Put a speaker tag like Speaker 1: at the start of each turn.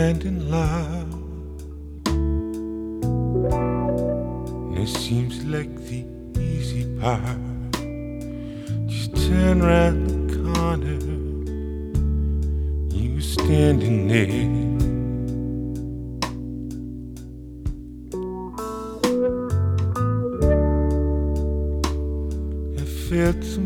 Speaker 1: hand in love. And it seems like the easy part. Just turn round the corner, you were standing there. I felt some